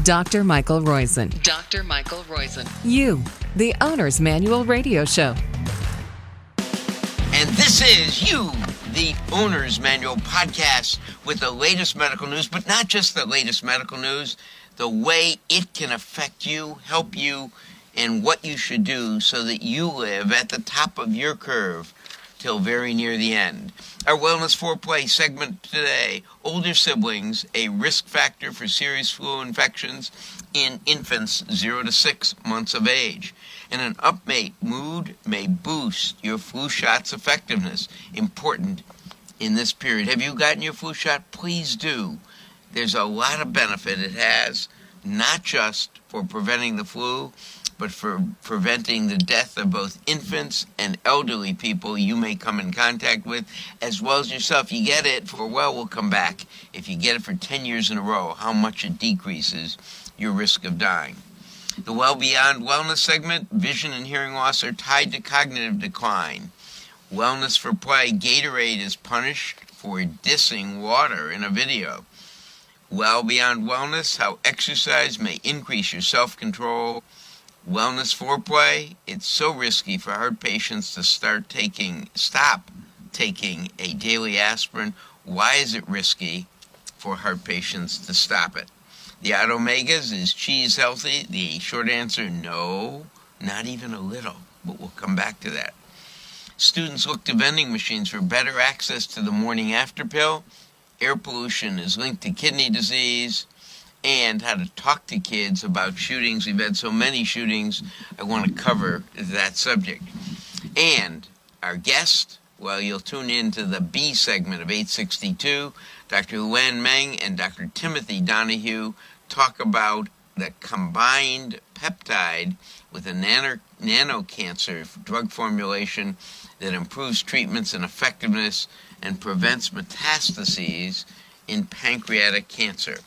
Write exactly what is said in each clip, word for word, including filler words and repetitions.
Doctor Michael Roizen. Doctor Michael Roizen. You, the Owner's Manual Radio Show. And this is You, the Owner's Manual podcast with the latest medical news, but not just the latest medical news, the way it can affect you, help you, and what you should do so that you live at the top of your curve till very near the end. Our Wellness Foreplay segment today, older siblings, a risk factor for serious flu infections in infants zero to six months of age. And an upmate mood may boost your flu shot's effectiveness. Important in this period. Have you gotten your flu shot? Please do. There's a lot of benefit it has, not just for preventing the flu, but for preventing the death of both infants and elderly people you may come in contact with, as well as yourself. You get it for, well, we'll come back. If you get it for ten years in a row, how much it decreases your risk of dying. The Well Beyond Wellness segment, vision and hearing loss are tied to cognitive decline. Wellness for Play, Gatorade is punished for dissing water in a video. Well Beyond Wellness, how exercise may increase your self-control. Wellness Foreplay, it's so risky for heart patients to start taking, stop taking a daily aspirin. Why is it risky for heart patients to stop it? The Odd Omegas, is cheese healthy? The short answer, no, not even a little, but we'll come back to that. Students look to vending machines for better access to the morning after pill. Air pollution is linked to kidney disease. And how to talk to kids about shootings. We've had so many shootings, I want to cover that subject. And our guest, well, you'll tune in to the B segment of eight sixty-two. Doctor Luann Meng and Doctor Timothy Donahue talk about the combined peptide with a nano, nano cancer drug formulation that improves treatments and effectiveness and prevents metastases in pancreatic cancer.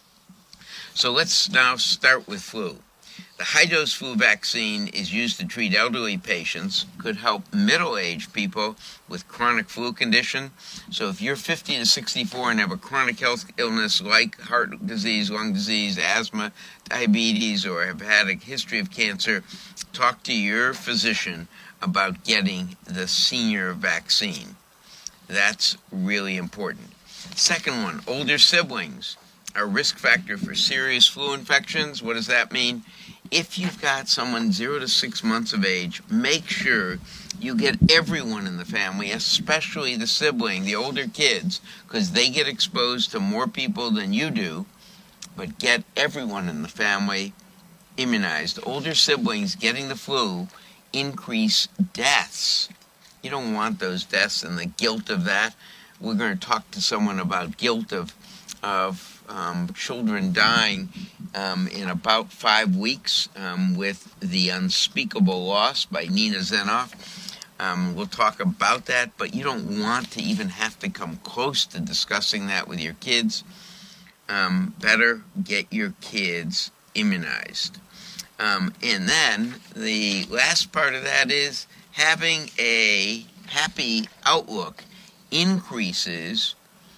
So let's now start with flu. The high-dose flu vaccine is used to treat elderly patients, could help middle-aged people with chronic flu condition. So if you're fifty to sixty-four and have a chronic health illness like heart disease, lung disease, asthma, diabetes, or have had a history of cancer, talk to your physician about getting the senior vaccine. That's really important. Second one, older siblings. A risk factor for serious flu infections. What does that mean? If you've got someone zero to six months of age, make sure you get everyone in the family, especially the sibling, the older kids, because they get exposed to more people than you do, but get everyone in the family immunized. Older siblings getting the flu increase deaths. You don't want those deaths and the guilt of that. We're going to talk to someone about guilt of of Um, children dying um, in about five weeks um, with The Unspeakable Loss by Nina Zenoff. Um, we'll talk about that, but you don't want to even have to come close to discussing that with your kids. Um, better get your kids immunized. Um, and then the last part of that is having a happy outlook increases.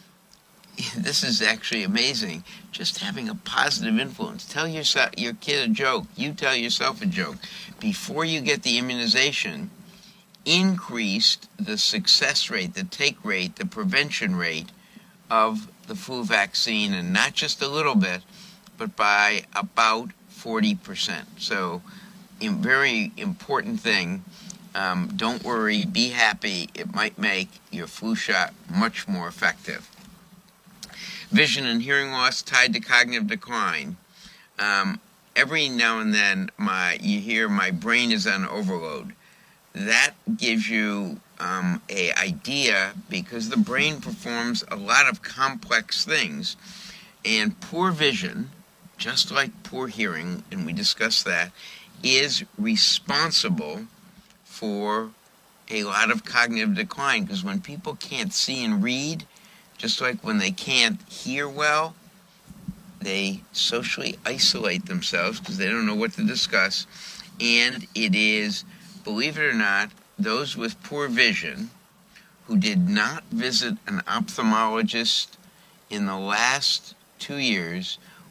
This is actually amazing. Just having a positive influence. Tell your, your kid a joke. You tell yourself a joke. Before you get the immunization, increased the success rate, the take rate, the prevention rate of the flu vaccine, and not just a little bit, but by about forty percent. So, a very important thing. Um, don't worry. Be happy. It might make your flu shot much more effective. Vision and hearing loss tied to cognitive decline. Um, every now and then, my you hear my brain is on overload. That gives you um, a idea because the brain performs a lot of complex things, and poor vision, just like poor hearing, and we discussed that, is responsible for a lot of cognitive decline. Because when people can't see and read, just like when they can't hear well, they socially isolate themselves because they don't know what to discuss. And it is, believe it or not, those with poor vision who did not visit an ophthalmologist in the last two years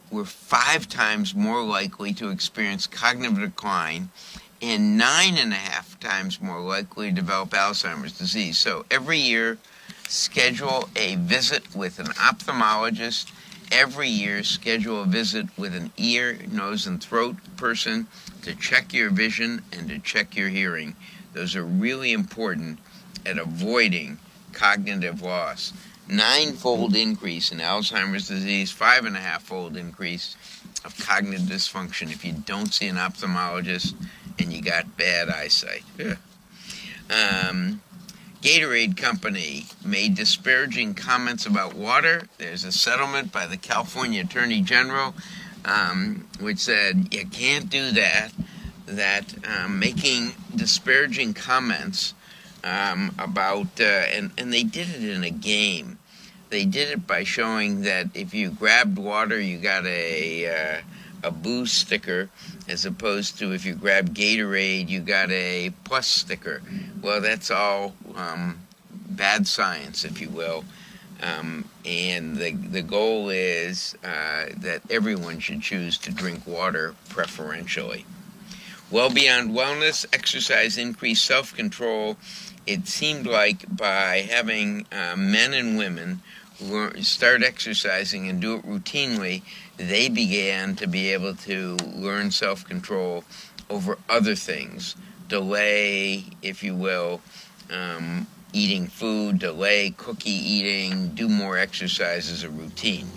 were five times more likely to experience cognitive decline and nine and a half times more likely to develop Alzheimer's disease. So every year, schedule a visit with an ophthalmologist. Every year, schedule a visit with an ear, nose, and throat person to check your vision and to check your hearing. Those are really important at avoiding cognitive loss. Nine-fold increase in Alzheimer's disease, five and a half fold increase of cognitive dysfunction if you don't see an ophthalmologist and you got bad eyesight. Yeah. Um, Gatorade Company made disparaging comments about water. There's a settlement by the California Attorney General um, which said you can't do that, that um, making disparaging comments um, about, uh, and, and they did it in a game. They did it by showing that if you grabbed water, you got a, uh, a booze sticker, as opposed to if you grabbed Gatorade, you got a plus sticker. Well, that's all um, bad science, if you will. Um, and the the goal is uh, that everyone should choose to drink water preferentially. Well beyond wellness, exercise increased self-control. It seemed like by having uh, men and women learn, start exercising and do it routinely, they began to be able to learn self-control over other things. Delay, if you will, um, eating food, delay cookie eating, do more exercise as a routine.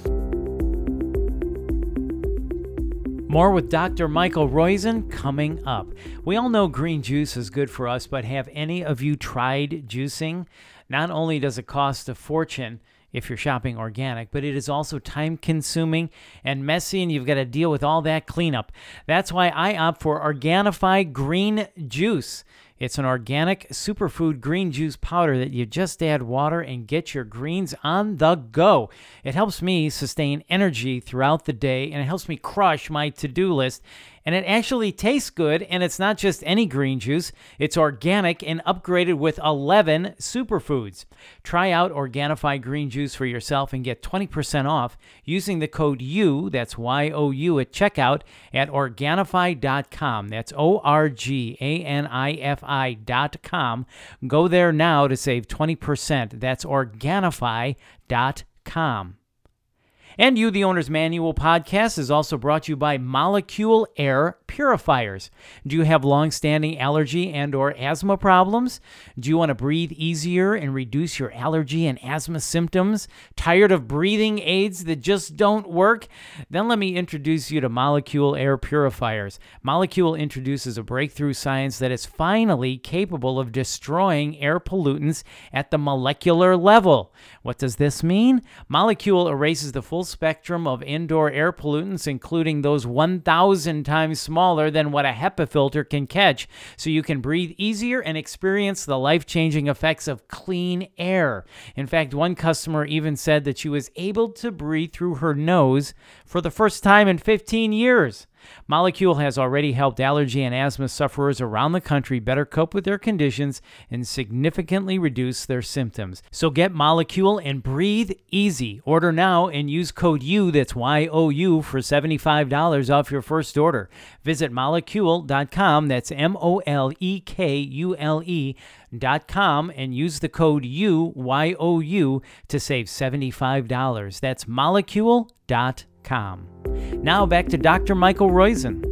More with Doctor Michael Roizen coming up. We all know green juice is good for us, but have any of you tried juicing? Not only does it cost a fortune if you're shopping organic, but it is also time-consuming and messy, and you've got to deal with all that cleanup. That's why I opt for Organifi Green Juice. It's an organic superfood green juice powder that you just add water and get your greens on the go. It helps me sustain energy throughout the day, and it helps me crush my to-do list. And it actually tastes good, and it's not just any green juice. It's organic and upgraded with eleven superfoods. Try out Organifi Green Juice for yourself and get twenty percent off using the code U, that's Y O U, at checkout at Organifi dot com. That's O R G A N I F I dot com. Go there now to save twenty percent. That's Organifi dot com. And You, the Owner's Manual podcast is also brought to you by Molecule Air Purifiers. Do you have long-standing allergy and or asthma problems? Do you want to breathe easier and reduce your allergy and asthma symptoms? Tired of breathing aids that just don't work? Then let me introduce you to Molecule Air Purifiers. Molecule introduces a breakthrough science that is finally capable of destroying air pollutants at the molecular level. What does this mean? Molecule erases the full spectrum of indoor air pollutants, including those one thousand times smaller than what a HEPA filter can catch, so you can breathe easier and experience the life-changing effects of clean air. In fact, one customer even said that she was able to breathe through her nose for the first time in fifteen years. Molecule has already helped allergy and asthma sufferers around the country better cope with their conditions and significantly reduce their symptoms. So get Molecule and breathe easy. Order now and use code U, that's Y O U, for seventy-five dollars off your first order. Visit molecule dot com, that's M O L E K U L E dot com, and use the code U, Y O U, to save seventy-five dollars. That's molecule dot com. Now back to Doctor Michael Roizen.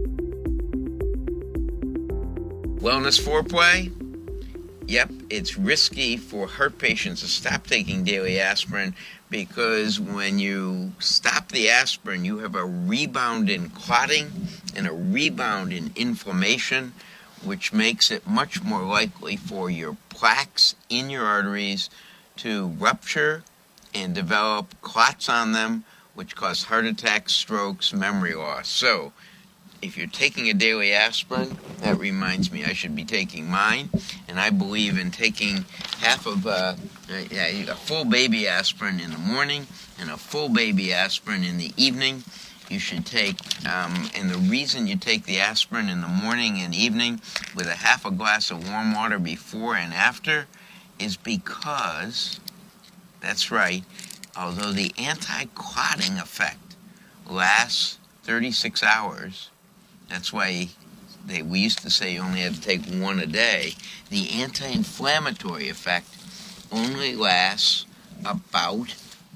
Wellness foreplay? Yep, it's risky for heart patients to stop taking daily aspirin because when you stop the aspirin, you have a rebound in clotting and a rebound in inflammation, which makes it much more likely for your plaques in your arteries to rupture and develop clots on them, which cause heart attacks, strokes, memory loss. So, if you're taking a daily aspirin, that reminds me I should be taking mine, and I believe in taking half of a, a, a full baby aspirin in the morning and a full baby aspirin in the evening. You should take, um, and the reason you take the aspirin in the morning and evening with a half a glass of warm water before and after is because, that's right, although the anti-clotting effect lasts thirty-six hours. That's why they, we used to say you only had to take one a day. The anti-inflammatory effect only lasts about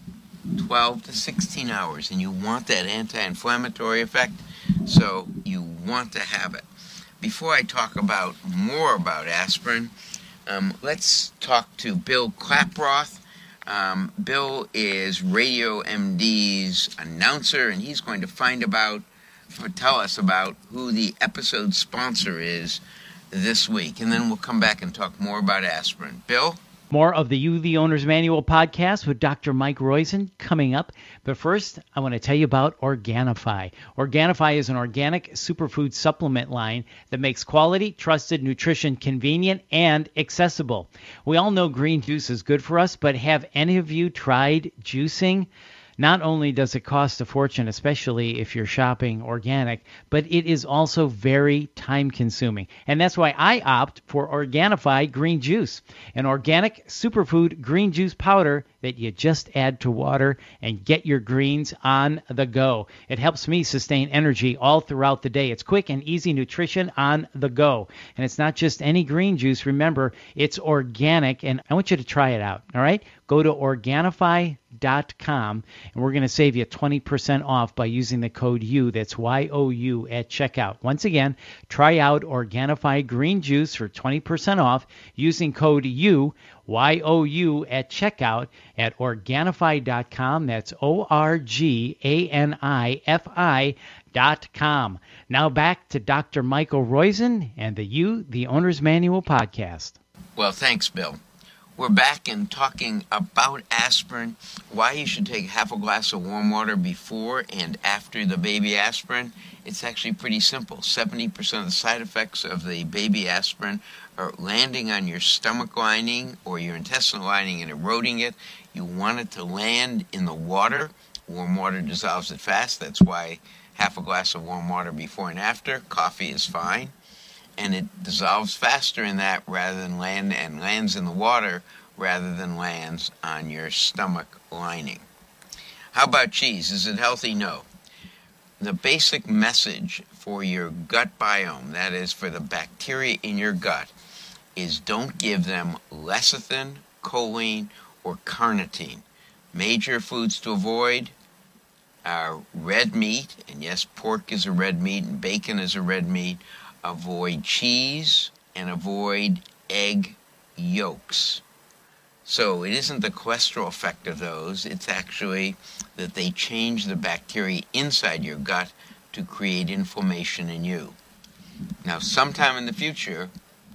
twelve to sixteen hours, and you want that anti-inflammatory effect, so you want to have it. Before I talk about more about aspirin, um, let's talk to Bill Klaproth. Um, Bill is Radio M D's announcer, and he's going to find about, tell us about who the episode sponsor is this week, and then we'll come back and talk more about aspirin. Bill? More of the You, the Owner's Manual podcast with Doctor Mike Roizen coming up. But first, I want to tell you about Organifi. Organifi is an organic superfood supplement line that makes quality, trusted nutrition convenient and accessible. We all know green juice is good for us, but have any of you tried juicing? Not only does it cost a fortune, especially if you're shopping organic, but it is also very time-consuming. And that's why I opt for Organifi Green Juice, an organic superfood green juice powder that you just add to water and get your greens on the go. It helps me sustain energy all throughout the day. It's quick and easy nutrition on the go. And it's not just any green juice. Remember, it's organic, and I want you to try it out, all right? Go to Organifi dot com, and we're going to save you twenty percent off by using the code U, that's Y O U, at checkout. Once again, try out Organifi Green Juice for twenty percent off using code U, Y O U, at checkout at Organifi dot com. That's O R G A N I F I dot com. Now back to Doctor Michael Roizen and the You, the Owner's Manual podcast. Well, thanks, Bill. We're back and talking about aspirin, why you should take half a glass of warm water before and after the baby aspirin. It's actually pretty simple. seventy percent of the side effects of the baby aspirin are landing on your stomach lining or your intestinal lining and eroding it. You want it to land in the water. Warm water dissolves it fast. That's why half a glass of warm water before and after. Coffee is fine. And it dissolves faster in that rather than land and lands in the water rather than lands on your stomach lining. How about cheese? Is it healthy? No. The basic message for your gut biome, that is for the bacteria in your gut, is don't give them lecithin, choline, or carnitine. Major foods to avoid are red meat, and yes, pork is a red meat and bacon is a red meat. Avoid cheese and avoid egg yolks. So it isn't the cholesterol effect of those, it's actually that they change the bacteria inside your gut to create inflammation in you. Now, sometime in the future,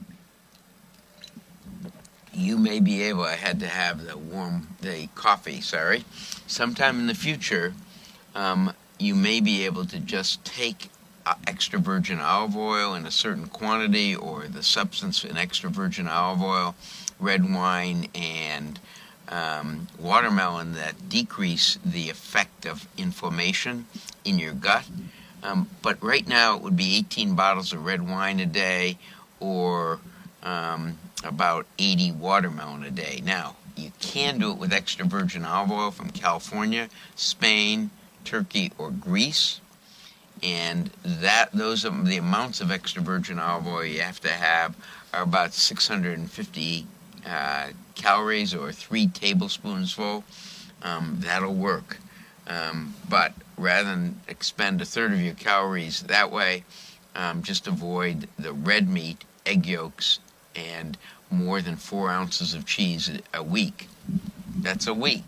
you may be able, I had to have the warm, the coffee, sorry. Sometime in the future, um, you may be able to just take extra virgin olive oil in a certain quantity, or the substance in extra virgin olive oil, red wine, and um, watermelon that decrease the effect of inflammation in your gut. Um, but right now it would be eighteen bottles of red wine a day, or um, about eighty watermelon a day. Now, you can do it with extra virgin olive oil from California, Spain, Turkey, or Greece. And that those are the amounts of extra virgin olive oil you have to have are about six hundred fifty uh, calories, or three tablespoons full. Um, that'll work. Um, but rather than expend a third of your calories that way, um, just avoid the red meat, egg yolks, and more than four ounces of cheese a week. That's a week.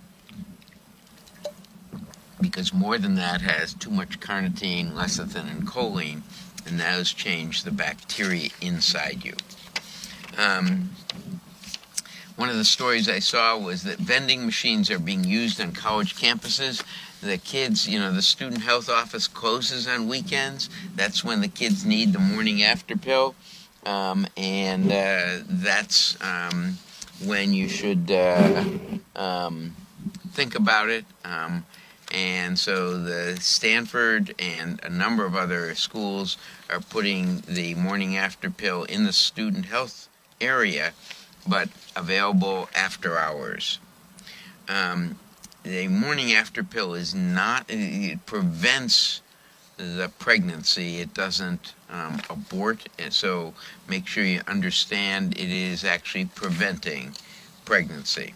Because more than that has too much carnitine, lecithin, and choline, and those change the bacteria inside you. Um, one of the stories I saw was that vending machines are being used on college campuses. The kids, you know, the student health office closes on weekends. That's when the kids need the morning after pill, um, and uh, that's um, when you should uh, um, think about it. Um, And so the Stanford and a number of other schools are putting the morning after pill in the student health area, but available after hours. Um, the morning after pill is not, it prevents the pregnancy. It doesn't um, abort, and so make sure you understand it is actually preventing pregnancy.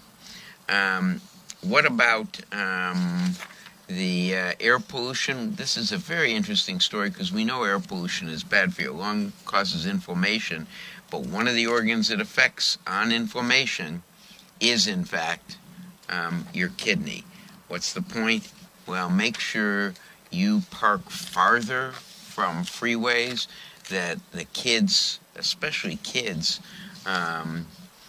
Um, what about um, the uh, air pollution? This is a very interesting story because we know air pollution is bad for your lung, causes inflammation, but one of the organs it affects on inflammation is, in fact, um, your kidney. What's the point? Well, make sure you park farther from freeways, that the kids, especially kids, um,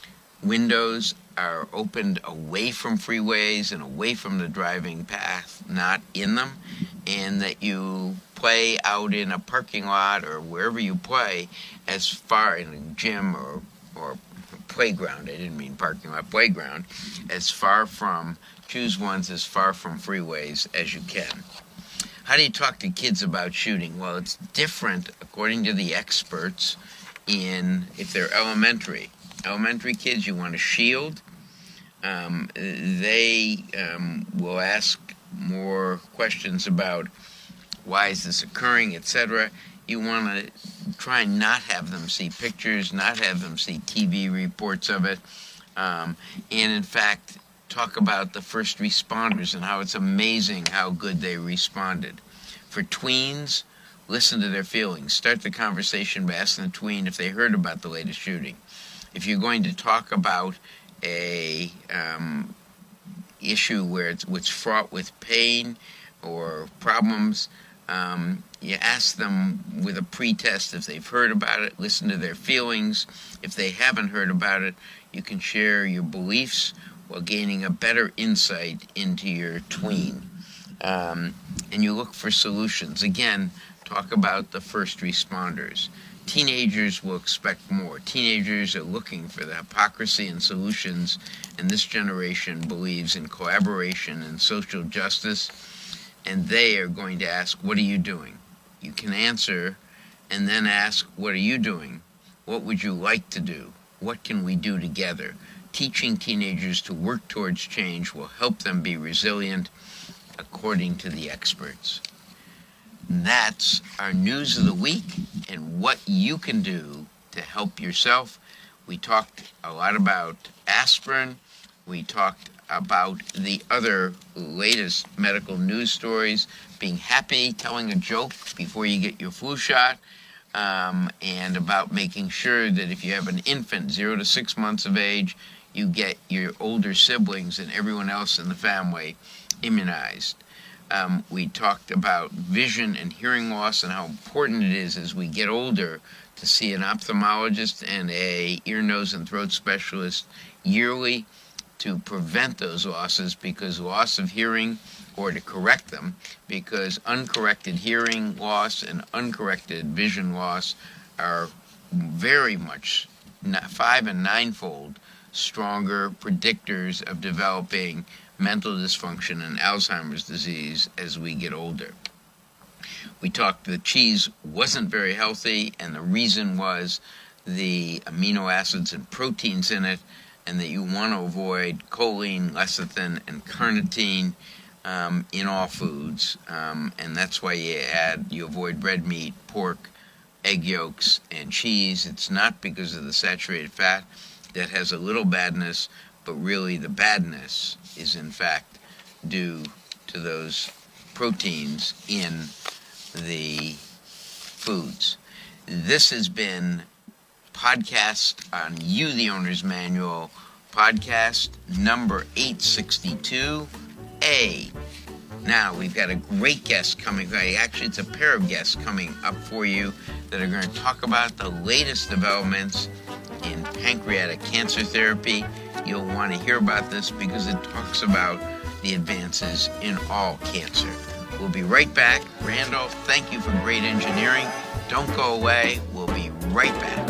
windows are opened away from freeways and away from the driving path, not in them, and that you play out in a parking lot or wherever you play, as far in a gym or or playground, I didn't mean parking lot, playground, as far from, choose ones as far from freeways as you can. How do you talk to kids about shooting? Well, it's different according to the experts in, if they're elementary. Elementary kids, you want to shield. Um, they um, will ask more questions about why is this occurring, et cetera. You want to try and not have them see pictures, not have them see T V reports of it, um, and in fact, talk about the first responders and how it's amazing how good they responded. For tweens, listen to their feelings. Start the conversation by asking the tween if they heard about the latest shooting. If you're going to talk about a um, issue where it's, it's fraught with pain or problems, um, you ask them with a pretest if they've heard about it, listen to their feelings. If they haven't heard about it, you can share your beliefs while gaining a better insight into your tween. Um, and you look for solutions. Again, talk about the first responders. Teenagers will expect more. Teenagers are looking for the hypocrisy and solutions, and this generation believes in collaboration and social justice, and they are going to ask, what are you doing? You can answer and then ask, what are you doing? What would you like to do? What can we do together? Teaching teenagers to work towards change will help them be resilient, according to the experts. And that's our news of the week and what you can do to help yourself. We talked a lot about aspirin. We talked about the other latest medical news stories, being happy, telling a joke before you get your flu shot, um, and about making sure that if you have an infant, zero to six months of age, you get your older siblings and everyone else in the family immunized. Um, we talked about vision and hearing loss and how important it is as we get older to see an ophthalmologist and a ear, nose, and throat specialist yearly to prevent those losses, because loss of hearing, or to correct them, because uncorrected hearing loss and uncorrected vision loss are very much five and ninefold stronger predictors of developing mental dysfunction and Alzheimer's disease as we get older. We talked that cheese wasn't very healthy, and the reason was the amino acids and proteins in it, and that you want to avoid choline, lecithin, and carnitine um, in all foods, um, and that's why you add, you avoid red meat, pork, egg yolks, and cheese. It's not because of the saturated fat that has a little badness, but really the badness is in fact due to those proteins in the foods. This has been podcast on You, the Owner's Manual, podcast number eight sixty-two A. Now, we've got a great guest coming. Actually, it's a pair of guests coming up for you that are going to talk about the latest developments in pancreatic cancer therapy. You'll want to hear about this because it talks about the advances in all cancer. We'll be right back. Randolph, thank you for great engineering. Don't go away. We'll be right back.